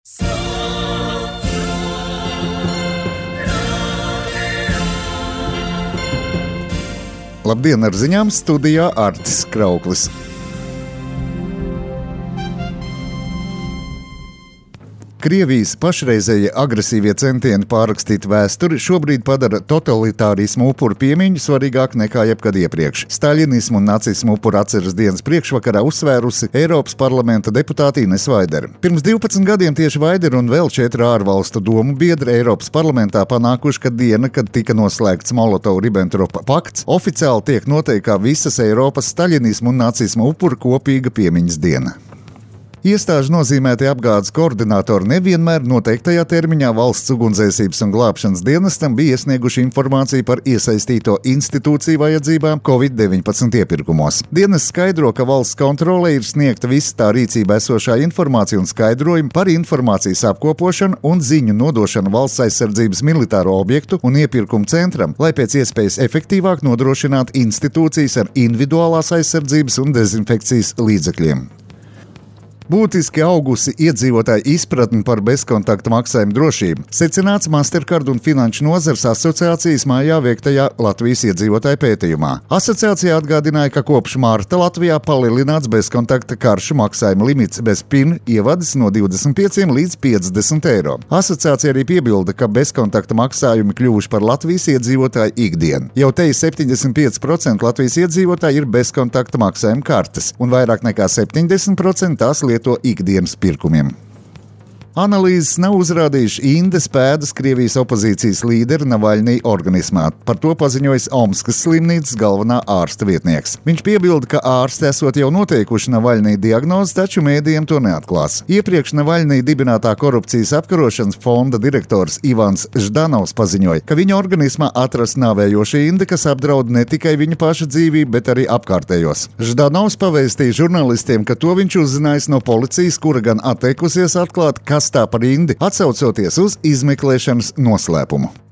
Labdien, ar ziņām studijā Artis Krauklis. Krievijas pašreizējie agresīvie centieni pārrakstīt vēsturi šobrīd padara totalitārismu upuru piemiņu svarīgāk nekā jebkad iepriekš. Staļinismu un nacismu upuru atceres dienas priekšvakarā uzsvērusi Eiropas parlamenta deputāte Ines Vaidere. Pirms 12 gadiem tieši Vaidere un vēl 4 ārvalstu domu biedri Eiropas parlamentā panākuši, ka diena, kad tika noslēgts Molotovu-Ribentropa pakts, oficiāli tiek noteikta kā visas Eiropas staļinismu un nacismu upuru kopīga piemiņas diena. Iestāžu nozīmētie apgādes koordinātori nevienmēr noteiktajā termiņā valsts ugunsdzēsības un glābšanas dienestam bija iesnieguši informāciju par iesaistīto institūciju vajadzībām Covid-19 iepirkumos. Dienests skaidro, ka valsts kontrolē ir sniegta visa tā rīcībā esošā informācija un skaidrojumi par informācijas apkopošanu un ziņu nodošanu valsts aizsardzības militāro objektu un iepirkumu centram, lai pēc iespējas efektīvāk nodrošinātu institūcijas ar individuālās aizsardzības un dezinfekcijas līdzekļiem. Būtiski augusi iedzīvotāju izpratni par bezkontakta maksājumu drošību, secināts Mastercard un Finanšu nozares asociācijas mājā veiktajā Latvijas iedzīvotāju pētījumā. Asociācija atgādināja, ka kopš marta Latvijā palielināts bezkontakta karšu maksājuma limits bez PIN ievadas no 25 līdz 50 eiro. Asociācija arī piebilda, ka bezkontakta maksājumi kļuvuši par Latvijas iedzīvotāju ikdienu. Jau te 75% Latvijas iedzīvotāji ir bezkontakta maksājuma kartes, un vairāk nekā 70% tās lieto ikdienas pirkumiem. Analīzes nav uzrādījuši indes pēdas Krievijas opozīcijas līdera Navaļnija organismā. Par to paziņojis Omskas slimnīcas galvenā ārsta vietnieks. Viņš piebilda, ka ārsti esot jau noteikuši Navaļnija diagnozi, taču mēdījiem to neatklās. Iepriekš Navaļnija dibinātā korupcijas apkarošanas fonda direktors Ivans Ždanovs paziņoja, ka viņa organismā atrasta nāvējoša inde, kas apdraud ne tikai viņa paša dzīvību, bet arī apkārtējos. Ždanovs pavēstīja žurnālistiem, ka to viņš uzzinājis no policijas, kura gan atteikusies atklāt, kas tā par indi, atsaucoties uz izmeklēšanas noslēpumu.